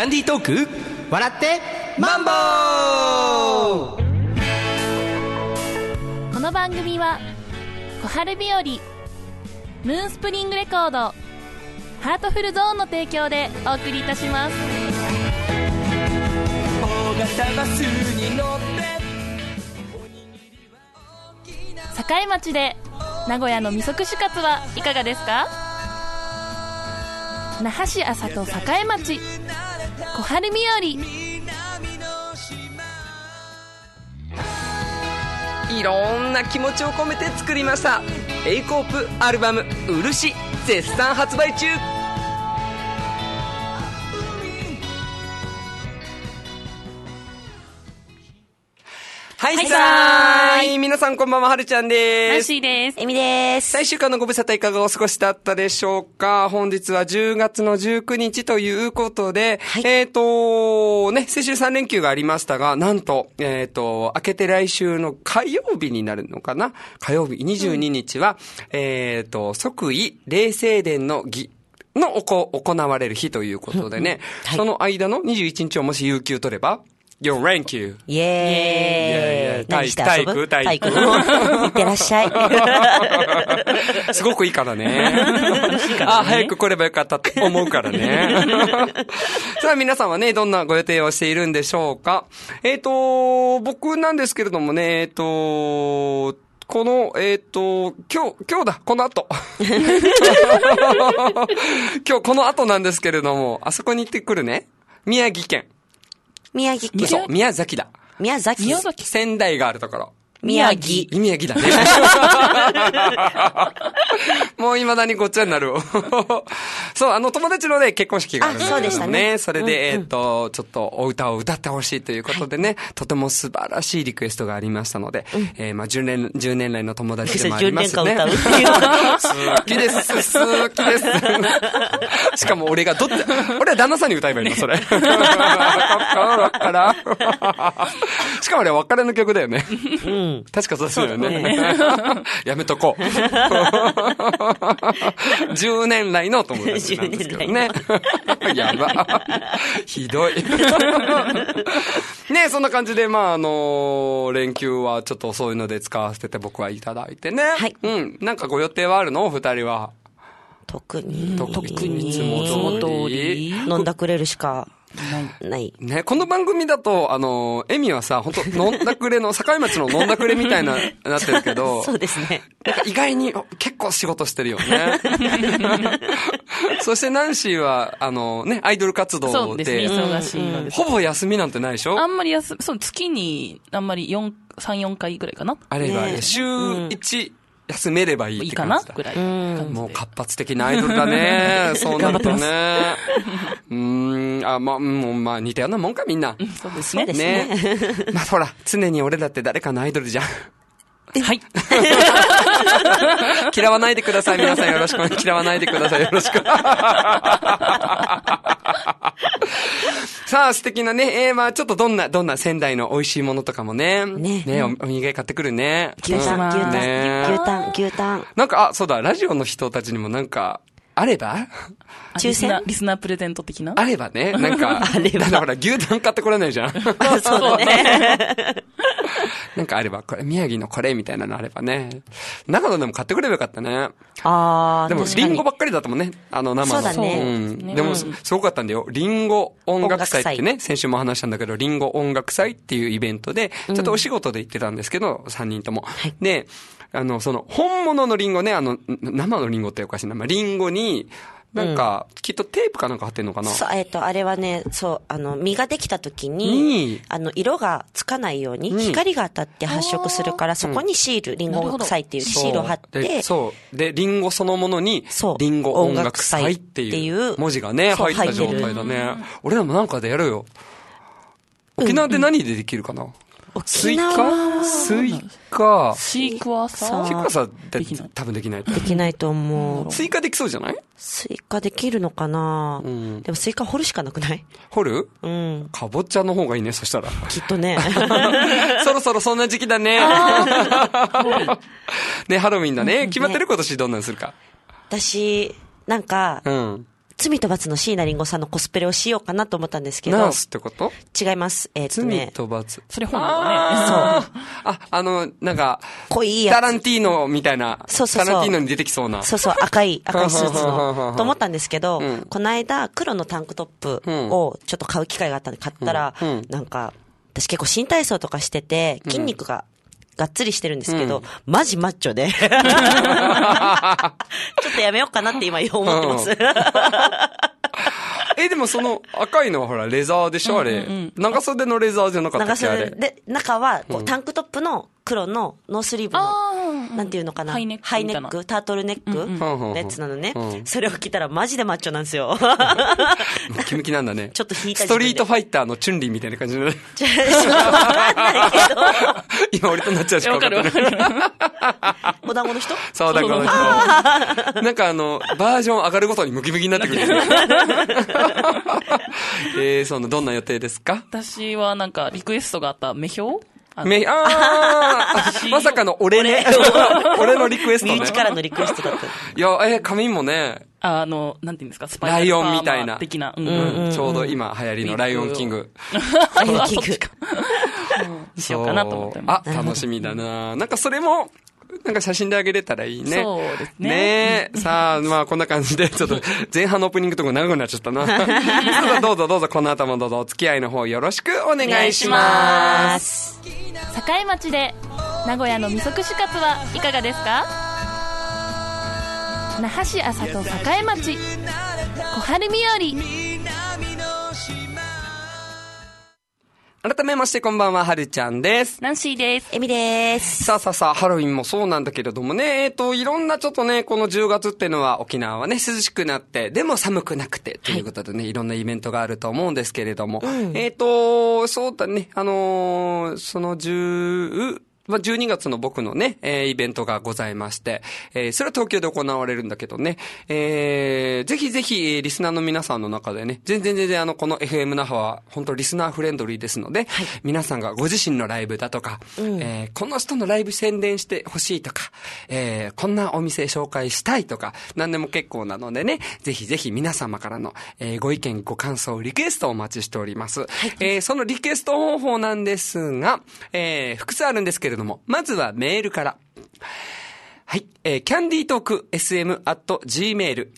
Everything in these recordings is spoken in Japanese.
ンディートーク笑ってマンボウ。 この番組は小春日和ムーンスプリングレコードハートフルゾーンの提供でお送りいたします。 大型バスに乗って堺町で名古屋の味噌串カツはいかがですか？那覇市安里堺町小春日和。 いろんな気持ちを込めて作りました A コープアルバム漆、絶賛発売中。はいさーい、皆さんこんばんは、はるちゃんでナンす。 シーです。 エミです。 最終回のご無沙汰いかがお過ごしだったでしょうか。本日は10月の19日ということで、 はい先週3連休がありましたが、なんと、明けて来週の火曜日になるのかな。火曜日22日は、即位霊正殿の儀の行われる日ということでね、 はいその間の21日をもし有給取れば、4連休。 イエーイ。何して遊ぶ？ 体育いってらっしゃい。 すごくいいからね。あ、早く来ればよかったって思うからね。さあ皆さんはね、どんなご予定をしているんでしょうか。僕なんですけれどもね、この、今日だ、この後。今日この後なんですけれども、あそこに行ってくるね。宮城県。 宮城県。 そう、宮崎だ。 宮崎。 仙台があるところ。 宮城。 宮城だね。もう未だにごっちゃになる。そう、友達のね、結婚式があるんだけどそうでしたね。 それで、ちょっとお歌を歌ってほしいということでね、とても素晴らしいリクエストがありましたので、10年来の友達でもありますね。 10年間歌うっていう。 好きです。好きです。しかも俺は旦那さんに歌えばいいの、それ。しかもあれは別れの曲だよね。確かそうですよね。やめとこう。10年来の友達なんですけどね。やば。ひどい。ね、そんな感じで、連休はちょっとそういうので使わせて僕はいただいてね。 はい。 なんかご予定はあるの？お二人は。 特に。 いつも通り。 飲んだくれるしか。ない。 ね、この番組だと、エミはさ、本当飲んだくれの、境町の飲んだくれみたいなってるけど、 そうですね。 なんか意外に結構仕事してるよね。そしてナンシーは、アイドル活動で、 そうですね、忙しいので。 ほぼ休みなんてないでしょ？ あんまりそう月にあんまり3、4回ぐらいかな。 あれば、週1休めればいいって感じだ。 いいかなぐらい。 もう活発的なアイドルだね。そうなるとね。似たようなもんかみんな。 そうですね。 ね。ほら、常に俺だって誰かのアイドルじゃん。 はい。 嫌わないでください、皆さんよろしく。嫌わないでください、よろしく。さあ、素敵なね、ちょっとどんな仙台の美味しいものとかもね。ね、お土産買ってくるね。 牛タン。 なんか、そうだ、ラジオの人たちにもなんか、あればリスナープレゼント的なあればね、なんか、 あればだから牛タン買ってこれないじゃん。 そうだね。 なんかあれば、これ、宮城のこれみたいなのあればね。長野でも買ってくればよかったね。でも、リンゴばっかりだったもんね。生の。 そうだね。 でも、すごかったんだよ。リンゴ音楽祭ってね、先週も話したんだけど、リンゴ音楽祭っていうイベントで、ちょっとお仕事で行ってたんですけど、3人とも。で、本物のリンゴね、生のリンゴっておかしいな。リンゴに、なんか、きっとテープかなんか貼ってんのかな？ そう、あれはね、そう、実ができた時に、色がつかないように、光が当たって発色するから、そこにシール、リンゴ音楽祭っていうシールを貼って、 そう。で、リンゴそのものに、リンゴ音楽祭っていう文字がね、入った状態だね。俺らもなんかでやるよ。沖縄で何でできるかな？スイカシークワーサーって多分できない。 できないと思う。 スイカできそうじゃない？ スイカできるのかな？でもスイカ掘るしかなくない？ 掘る？かぼちゃの方がいいね、そしたら。 きっとね。 そろそろそんな時期だね。ね、ハロウィンだね。決まってる今年どんなんするか。 私、なんか、 罪と罰の椎名林檎さんのコスプレをしようかなと思ったんですけど。 ナースってこと？ 違います。 罪と罰。 それ本だね。 そう。 なんか、 濃いやつ。 タランティーノみたいな。 そう。 タランティーノに出てきそうな。 そう、赤いスーツの。と思ったんですけど、この間、黒のタンクトップをちょっと買う機会があったんで買ったら、なんか、私結構新体操とかしてて、筋肉が、がっつりしてるんですけど、マジマッチョで。ちょっとやめようかなって今思ってます。 でもその赤いのはほら、レザーでしょあれ。長袖のレザーじゃなかったっけあれ。 長袖で、中はこうタンクトップの黒のノースリーブの、なんていうのかな。ハイネック、タートルネックのやつなのね。それを着たらマジでマッチョなんですよ。 ムキムキなんだね。 ちょっと引いたストリートファイターのチュンリーみたいな感じで。わかんないけど。 今俺となっちゃうしか分かんない。 お団子の人？ そう、お団子の人。なんかバージョン上がるごとにムキムキになってくる。その、どんな予定ですか？ 私はなんか、リクエストがあった目標？ まさかの俺ね。俺のリクエストね。 身内からのリクエストだった。 いや、髪もね。 なんていうんですか、スパイラルパーマーライオンみたいな。 的な。 ちょうど今流行りのライオンキング。 ライオンキング。 しようかなと思ってます。 楽しみだな。なんかそれも、なんか写真であげれたらいいね。 そうですね。 ねえ。さあ、まあこんな感じで、ちょっと前半のオープニングとか長くなっちゃったな。どうぞこの後もどうぞお付き合いの方よろしくお願いします。 境町で名古屋の味噌串カツはいかがですか？那覇市安里境町小春日和。 改めましてこんばんは、はるちゃんです。 ナンシーです。 エミです。 さあ、ハロウィンもそうなんだけれどもね、いろんなちょっとね、この10月っていうのは沖縄はね、涼しくなって、でも寒くなくて、ということでね、いろんなイベントがあると思うんですけれども、そうだね、その12月の僕のね、イベントがございまして、それは東京で行われるんだけどね、ぜひぜひ、リスナーの皆さんの中でね、全然この FM 那覇は、本当リスナーフレンドリーですので、はい、皆さんがご自身のライブだとか、この人のライブ宣伝してほしいとか、こんなお店紹介したいとか、何でも結構なのでね、ぜひぜひ皆様からの、ご意見、ご感想、リクエストをお待ちしております。はい、そのリクエスト方法なんですが、複数あるんですけれども、まずはメールから。はい。candytalksm@gmail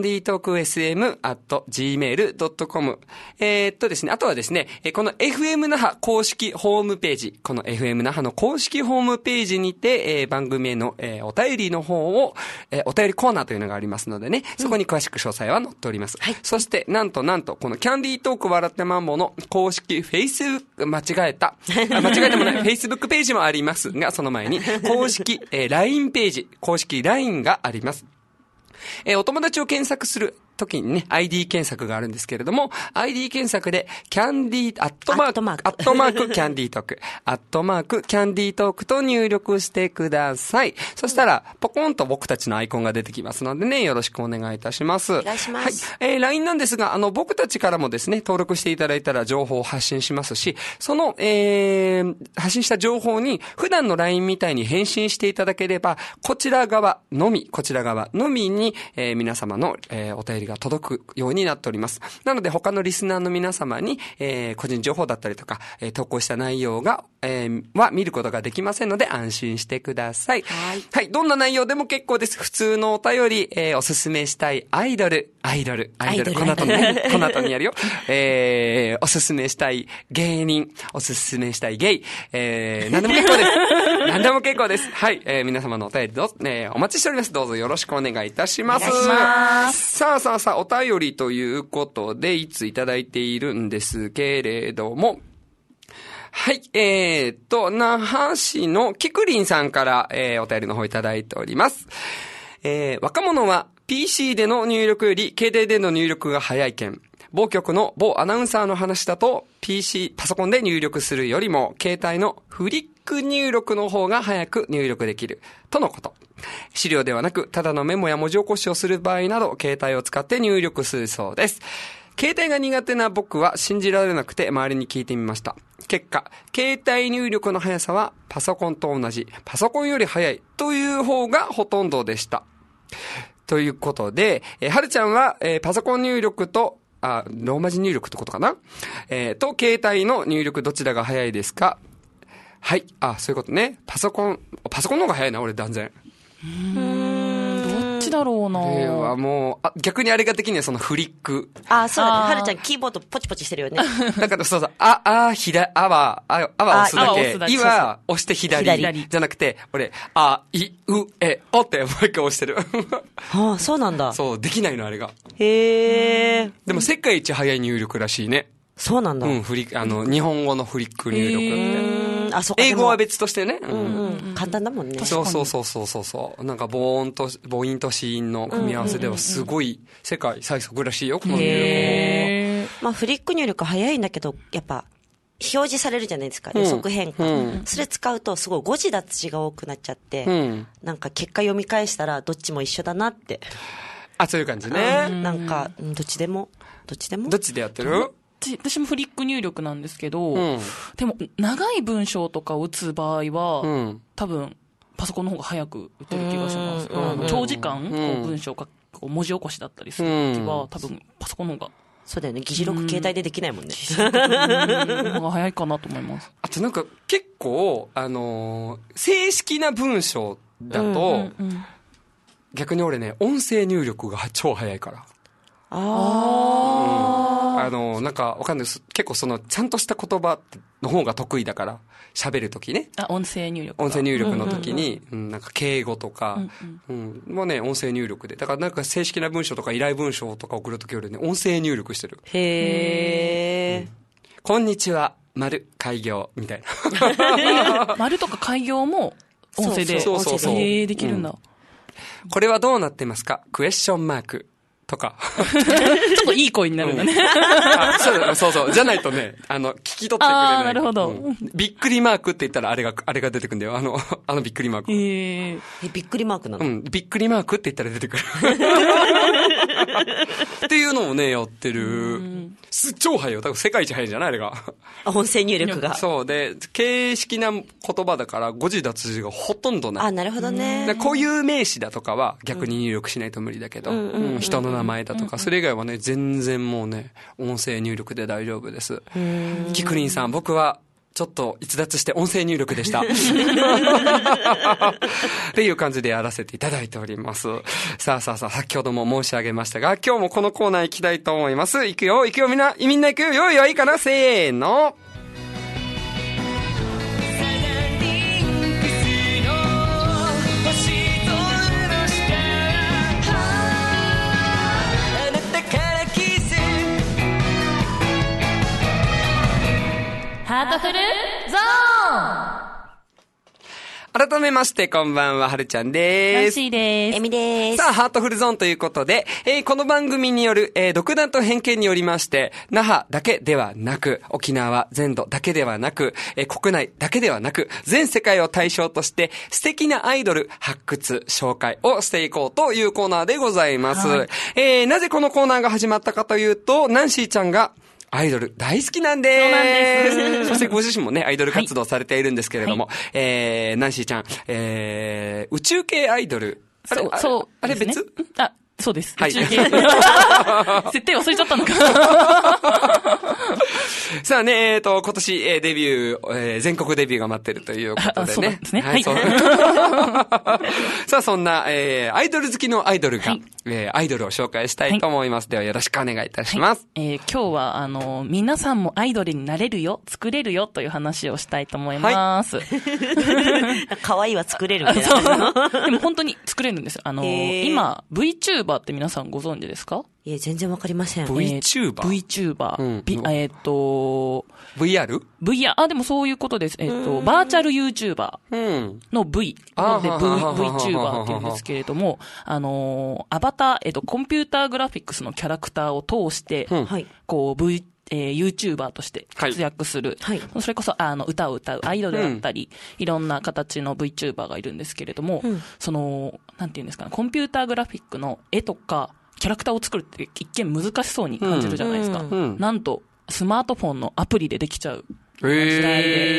candytalksm@gmail.com ですね、あとはですね、この FM 那覇公式ホームページ、この FM 那覇の公式ホームページにて、番組への、お便りの方を、お便りコーナーというのがありますのでね、そこに詳しく詳細は載っております。はい、そして、なんと、このキャンディートーク笑ってマンボの公式 Facebook、間違えてもない、Facebook ページもありますが、その前に、公式、LINE ページ、公式 LINE があります。お友達を検索する時にね、ID 検索があるんですけれども、ID 検索で、キャンディー、アットマーク、キャンディートーク、アットマーク、キャンディートークと入力してください。そしたら、ポコンと僕たちのアイコンが出てきますのでね、よろしくお願いいたします。 お願いします。 はい。LINE なんですが、僕たちからもですね、登録していただいたら情報を発信しますし、その、発信した情報に、普段の LINE みたいに返信していただければ、こちら側のみに、皆様の、お便りが届くようになっております。なので他のリスナーの皆様に、個人情報だったりとか、投稿した内容が、は見ることができませんので安心してください。はい。はい。どんな内容でも結構です。普通のお便り、おすすめしたいアイドル。この後にやるよ。おすすめしたい芸人。おすすめしたいゲイ。何でも結構です。何でも結構です。はい。皆様のお便りお待ちしております。どうぞよろしくお願いいたします。 お願いします。 さあ、お便りということで、いついただいているんですけれども、はい、那覇市のキクリンさんから、お便りの方いただいております。若者は PC での入力より携帯での入力が早い件。某局の某アナウンサーの話だと、パソコンで入力するよりも、携帯のフリック入力の方が早く入力できる。とのこと。資料ではなく、ただのメモや文字起こしをする場合など、携帯を使って入力するそうです。携帯が苦手な僕は信じられなくて周りに聞いてみました。結果、携帯入力の速さはパソコンと同じ、パソコンより速いという方がほとんどでした。 ということで、はるちゃんは、パソコン入力と、ローマ字入力ってことかな、と、携帯の入力どちらが早いですか？はい。そういうことね。パソコンの方が早いな、俺断然。 どっちだろうな。 はもう、逆にあれが的にはそのフリック。 そうだね。はるちゃんキーボードポチポチしてるよね。 だからそうそう、は押すだけ。いは押して左。じゃなくて、俺、い、う、え、おってもう一回押してる。 そうなんだ。 そう、できないの、あれが。 へー。 でも世界一早い入力らしいね。 そうなんだ。 日本語のフリック入力って。 そっか。 英語は別としてね。 簡単だもんね。 そう。なんか母音と子音の組み合わせではすごい世界最速らしいよ、この入力。フリック入力早いんだけど、やっぱ、表示されるじゃないですか、予測変化。それ使うとすごい誤字脱字が多くなっちゃって、なんか結果読み返したらどっちも一緒だなって。 そういう感じね。 なんか、どっちでも。どっちでやってる？ 私もフリック入力なんですけど、でも長い文章とかを打つ場合は、多分パソコンの方が早く打てる気がします。長時間文章が文字起こしだったりするときは、多分パソコンの方が。 そうだよね。議事録携帯でできないもんね。 議事録の方が早いかなと思います。 あとなんか結構、正式な文章だと、逆に俺ね、音声入力が超早いから。なんかわかんないです。結構ちゃんとした言葉の方が得意だから、喋るときね。 音声入力。 音声入力のときに、なんか敬語とか、もうね、音声入力で。だからなんか正式な文章とか依頼文章とか送るときよりね、音声入力してる。 へー。 こんにちは、丸、開業、みたいな。 丸とか開業も音声で。できるんだ。 これはどうなってますか？クエスチョンマーク。とか。 ちょっといい声になるんだね。 そう。じゃないとね、聞き取ってくれない。 なるほど。 びっくりマークって言ったらあれが出てくるんだよ。びっくりマーク。 びっくりマークなの？ びっくりマークって言ったら出てくる。っていうのをね、やってる。超早いよ。多分世界一早いじゃないあれが。 音声入力が。 そうで、形式な言葉だから誤字脱字がほとんどない。 なるほどね。 こういう名詞だとかは逆に入力しないと無理だけど、人の名前だとか、それ以外はね、全然もうね、音声入力で大丈夫です。キクリンさん、僕は、ちょっと逸脱して音声入力でした。っていう感じでやらせていただいております。さあ、先ほども申し上げましたが、今日もこのコーナー行きたいと思います。行くよ、みんな行くよ。用意はいいかな？せーの。 ハートフルゾーン。 改めまして、こんばんは、はるちゃんです。 ナンシーです。 エミです。 さあ、ハートフルゾーンということで、この番組による、独断と偏見によりまして、那覇だけではなく、沖縄全土だけではなく、国内だけではなく、全世界を対象として、素敵なアイドル発掘、紹介をしていこうというコーナーでございます。なぜこのコーナーが始まったかというと、ナンシーちゃんが、アイドル大好きなんです。 そうなんです。 そしてご自身もね、アイドル活動されているんですけれども、ナンシーちゃん、宇宙系アイドル。 そう。 あれ別？ そうです。 はい。 宇宙系。設定忘れちゃったのか。 さあね、今年、デビュー、全国デビューが待ってるということでね。 そうですね。はい。 さあ、そんな、アイドル好きのアイドルが、アイドルを紹介したいと思います。ではよろしくお願いいたします。 今日は、皆さんもアイドルになれるよ、作れるよという話をしたいと思います。 可愛いは作れるみたいな。 でも本当に作れるんですよ。今、VTuber って皆さんご存知ですか？ いや、全然わかりません。 VTuber？VR？ VR？でもそういうことです。バーチャル YouTuber の V で VTuber って言うんですけれども、アバター、コンピューターグラフィックスのキャラクターを通して、こう、YouTuber として活躍する。それこそ、歌を歌うアイドルだったり、いろんな形の VTuber がいるんですけれども、なんていうんですかね、コンピューターグラフィックの絵とか、キャラクターを作るって一見難しそうに感じるじゃないですか。なんと、スマートフォンのアプリでできちゃう時代で、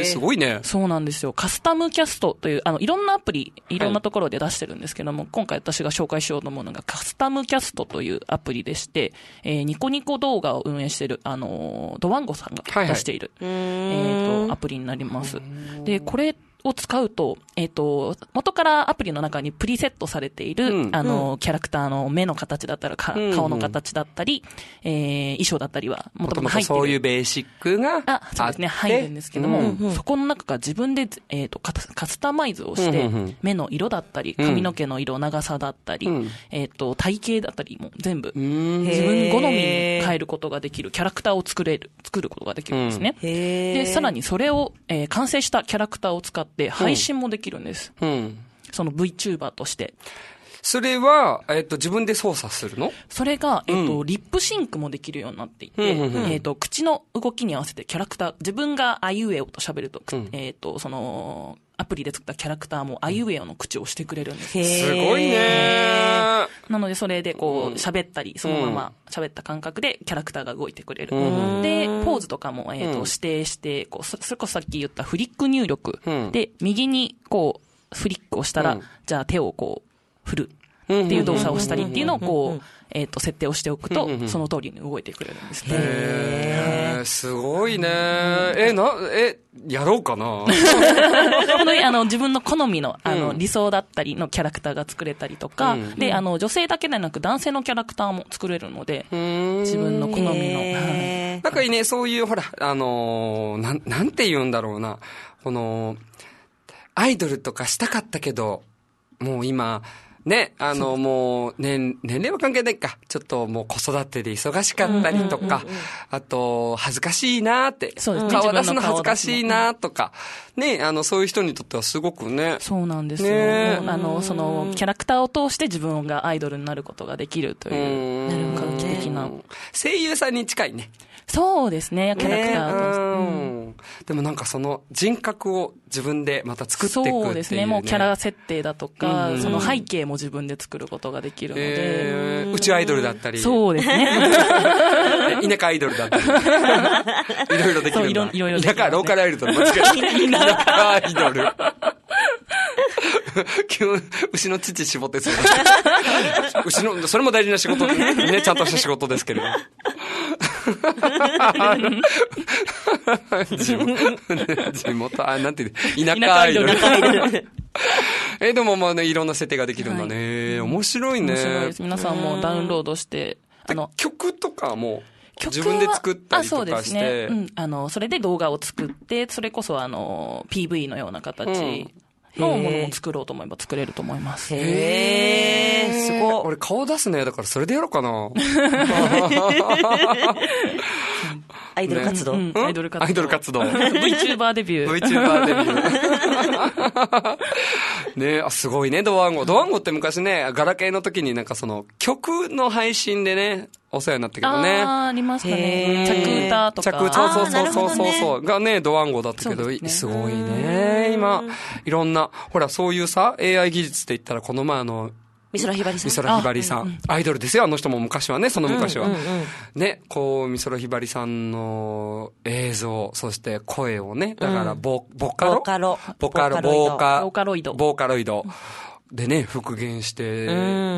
すごいね。 そうなんですよ。カスタムキャストという、いろんなアプリ、いろんなところで出してるんですけども、今回私が紹介しようと思うのが、カスタムキャストというアプリでして、ニコニコ動画を運営している、ドワンゴさんが出している、アプリになります。で、これを使うと、元からアプリの中にプリセットされている、キャラクターの目の形だったり、顔の形だったり、衣装だったりは、もともと入っている。 そういうベーシックがそうですね、入るんですけども、そこの中から自分で、カスタマイズをして、目の色だったり、髪の毛の色、長さだったり、体型だったりも全部、自分好みに変えることができる、キャラクターを作ることができるんですね。で、さらにそれを、完成したキャラクターを使って、配信もできるんです。その VTuber として。 それは、自分で操作するの？それが、リップシンクもできるようになっていて、口の動きに合わせてキャラクター、自分があいうえおと喋ると、その、アプリで作ったキャラクターもあいうえおの口をしてくれるんです。 すごいね。 なので、それでこう、喋ったり、そのまま喋った感覚でキャラクターが動いてくれる。で、ポーズとかも、指定して、こう、それこそさっき言ったフリック入力で、右にこう、フリックをしたら、じゃあ手をこう、振る。っていう動作をしたりっていうのをこう、設定をしておくと、その通りに動いてくれるんですね。 すごいね。やろうかな。 自分の好みの、理想だったりのキャラクターが作れたりとか、で、女性だけでなく男性のキャラクターも作れるので、自分の好みの。 なんかいいね、そういう、ほら、なんて言うんだろうな。アイドルとかしたかったけど、もう今、ね、もう、年齢は関係ないか。ちょっともう子育てで忙しかったりとか、あと、恥ずかしいなーって。 そうですね。 顔出すの恥ずかしいなーとか。ね、そういう人にとってはすごくね。 そうなんですよ。その、キャラクターを通して自分がアイドルになることができるという、画期的な。 声優さんに近いね。 そうですね、キャラクターと。 でもなんかその人格を自分でまた作っていくっていう、ね。 そうですね、もうキャラ設定だとか、その背景も自分で作ることができるので。 宇宙アイドルだったり。 そうですね。 田舎アイドルだったり。いろいろできるんだ。 いろいろできる。 田舎ローカルアイドル。間違えた。田舎アイドル。牛の乳絞ってそうだ。牛の、それも大事な仕事でね、ちゃんとした仕事ですけれど。地元、なんていう田舎アイドル。でもまあね、いろんな設定ができるんだね。面白いね。 面白いです。皆さんもダウンロードして、 曲とかも、自分で作ったりとかして。そうですね。 それで動画を作って、それこそPV のような形のものを作ろうと思えば作れると思います。 すごい。 俺顔出すね。だからそれでやろうかな。 アイドル活動、 アイドル活動。VTuber デビュー。 VTuber デビュー。ね、すごいね、ドワンゴ。ドワンゴって昔ね、ガラケーの時になんかその曲の配信でね、お世話になったけどね。 ありましたね。着歌とか。 着歌、そう。がね、ドワンゴだったけど、すごいね。今、いろんな、ほら、そういうさ、AI 技術って言ったら、この前美空ひばりさん。 美空ひばりさん。アイドルですよ、あの人も昔はね、その昔は。ね、こう、美空ひばりさんの映像、そして声をね、だからボーカロイド。でね、復元して、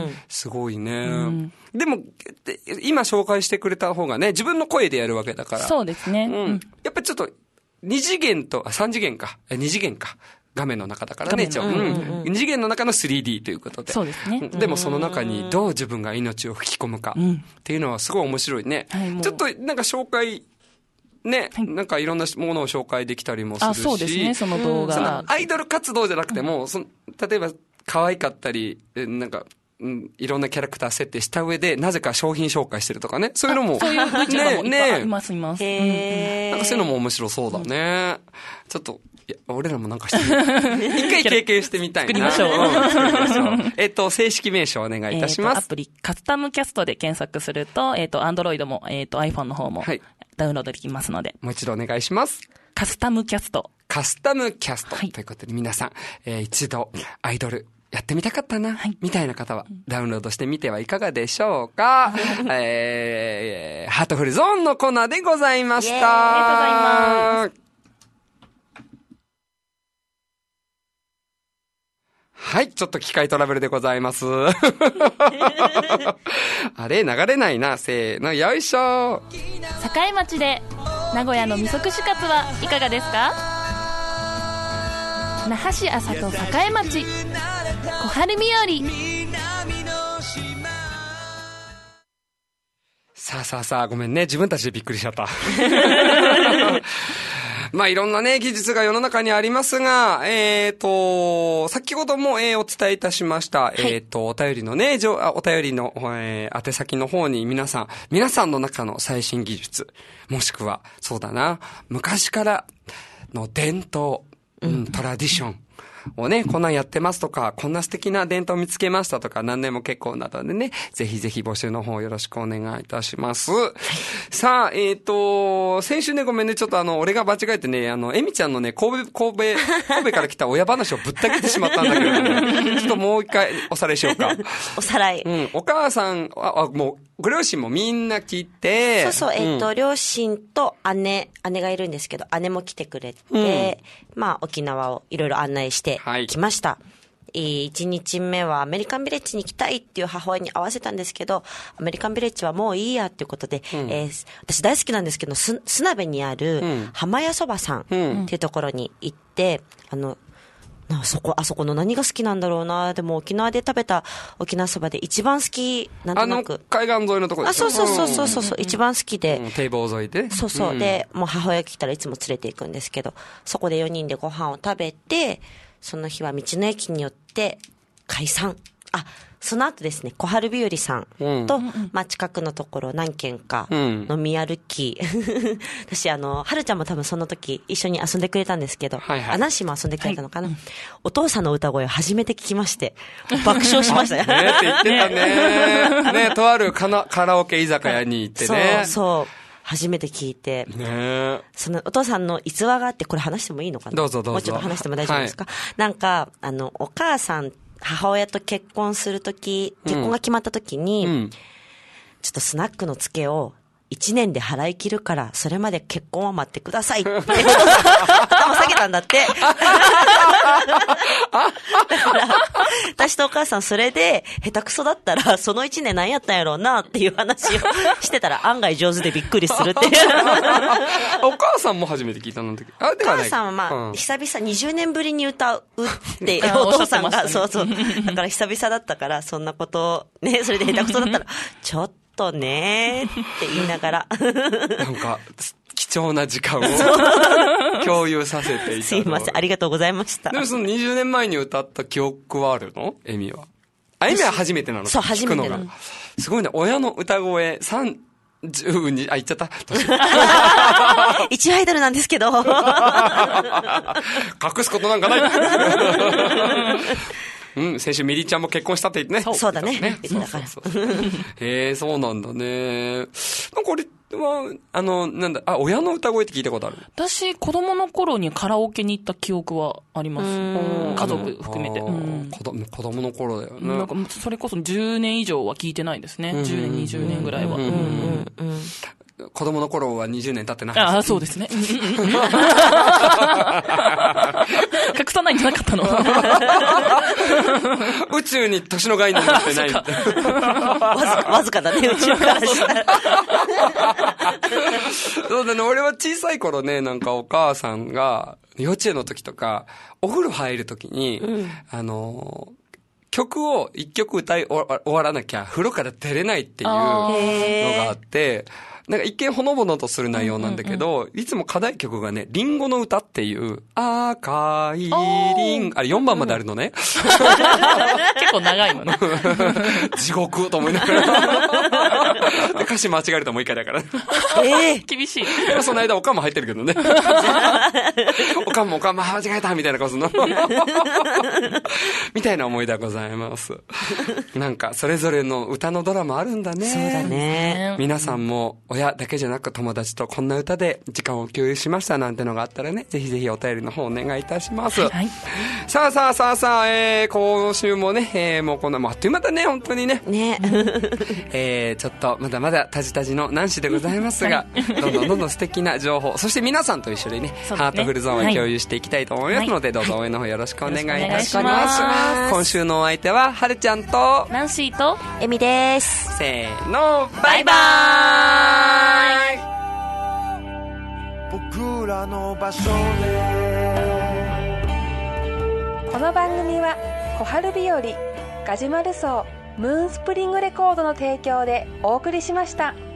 すごいね。でも、今紹介してくれた方がね、自分の声でやるわけだから。 そうですね。 やっぱりちょっと、3次元か。2次元か。画面の中だからね、一応。2次元の中の 3D ということで。 そうですね。 でもその中にどう自分が命を吹き込むかっていうのはすごい面白いね。ちょっとなんか紹介、ね、なんかいろんなものを紹介できたりもするし。 そうですね、その動画。 そのアイドル活動じゃなくても、例えば可愛かったり、なんか、いろんなキャラクター設定した上で、なぜか商品紹介してるとかね。そういうのも。 そういう VTuber もいっぱいいます。なんかそういうのも面白そうだね。ちょっと、俺らもなんかしてみる。一回経験してみたいな。 作りましょう。 正式名称お願いいたします。 アプリ、カスタムキャストで検索すると、Android も、iPhone の方も、ダウンロードできますので。 もう一度お願いします。 カスタムキャスト。 カスタムキャスト。ということで皆さん、一度、アイドル、やってみたかったな、みたいな方は、ダウンロードしてみてはいかがでしょうか。ハートフルゾーンのコーナーでございました。 ありがとうございます。 はい、ちょっと機械トラブルでございます。あれ、流れないな。せーの、よいしょ。 境町で名古屋の味噌串カツはいかがですか？那覇市安里境町小春日和。 さあ、ごめんね。自分たちでびっくりしちゃった。まあいろんなね、技術が世の中にありますが、先ほども、お伝えいたしました、はい、お便りのね、お便りの、宛先の方に皆さんの中の最新技術、もしくは、そうだな、昔からの伝統、トラディションをね、こんなんやってますとか、こんな素敵な伝統見つけましたとか、何でも結構なのでね、ぜひぜひ募集の方よろしくお願いいたします。さあ、先週ね、ごめんね、ちょっと俺が間違えてね、エミちゃんのね、神戸から来た親話をぶった切ってしまったんだけれども、ちょっともう一回おさらいしようか。 おさらい。 お母さん、もう、ご両親もみんな来て。 そう、両親と姉がいるんですけど、姉も来てくれて、まあ、沖縄をいろいろ案内してきました。1日目はアメリカンビレッジに行きたいっていう母親に合わせたんですけど、アメリカンビレッジはもういいやっていうことで、私大好きなんですけど、砂部にある浜屋そばさんっていうところに行って、あそこの何が好きなんだろうな。でも沖縄で食べた沖縄そばで一番好き、なんとなく。 海岸沿いのところですか？そう、堤防沿いで。 堤防沿いで。 そう。で、もう母親が来たらいつも連れて行くんですけど、そこで4人でご飯を食べて、その日は道の駅によって解散。その後ですね、小春日和さんと、まあ、近くのところ何軒か飲み歩き、私はるちゃんも多分その時一緒に遊んでくれたんですけど、ナンシーも遊んでくれたのかな、お父さんの歌声を初めて聞きまして、爆笑しましたね。 ねって言ってたね。ね、とあるカラオケ居酒屋に行ってね。 そう。初めて聞いて。ね、そのお父さんの逸話があって、これ話してもいいのかな？ どうぞ。 もうちょっと話しても大丈夫ですか？なんか、お母さん、母親と結婚が決まった時に、ちょっとスナックのツケを1年で払い切るから、それまで結婚を待ってくださいって。頭下げたんだって。だから、私とお母さんそれで、下手くそだったら、その1年何やったんやろうなっていう話をしてたら、案外上手でびっくりするっていう。 お母さんも初めて聞いたの時。 お母さんはまあ、久々20年ぶりに歌うってお父さんが、そう。だから久々だったから、そんなことを、ね、それで下手くそだったら、ちょっとねーって言いながら。 なんか、貴重な時間を共有させていただいて。 すいません、ありがとうございました。 でもその20年前に歌った記憶はあるの？エミは。エミは初めてなの？ そう、初めてなの。 すごいね、親の歌声、30に、言っちゃった。 一アイドルなんですけど。 隠すことなんかない。先週ミリちゃんも結婚したって言ってね。 そうだね。 そうなんだね。なんか俺は、親の歌声って聞いたことある？ 私、子供の頃にカラオケに行った記憶はあります。家族含めて。 子供の頃だよね。 なんか、それこそ10年以上は聞いてないですね。10年、20年ぐらいは。 子供の頃は20年経ってない。 そうですね。隠さないんじゃなかったの？ 宇宙に年の概念になってない。 わずかだね、宇宙からしたら。 そうだね、俺は小さい頃ね、なんかお母さんが、幼稚園の時とか、お風呂入る時に、曲を一曲歌い終わらなきゃ風呂から出れないっていうのがあって、なんか一見ほのぼのとする内容なんだけど、いつも課題曲がね、リンゴの歌っていう、赤いリンゴ、あれ4番まであるのね。 結構長いのね。 地獄と思いながら。歌詞間違えるともう一回だから。 厳しい。 でもその間おかんも入ってるけどね。おかんも間違えたみたいな顔するの。みたいな思い出がございます。なんかそれぞれの歌のドラマあるんだね。 そうだね。 皆さんも親だけじゃなく友達とこんな歌で時間を共有しましたなんてのがあったらね、ぜひぜひお便りの方お願いいたします。はい、さあ、今週もね、もうこんな、あっという間だね、本当にね。 ね。 ちょっとまだまだタジタジのナンシーでございますが、どんどん素敵な情報、そして皆さんと一緒にね、ハートフルゾーンを共有していきたいと思いますので、どうぞ応援の方よろしくお願いいたします。今週のお相手は、はるちゃんと、 ナンシーと、 エミです。 せーの、バイバーイ。僕らの場所で。 この番組は小春日和ガジュマル荘ムーンスプリングレコードの提供でお送りしました。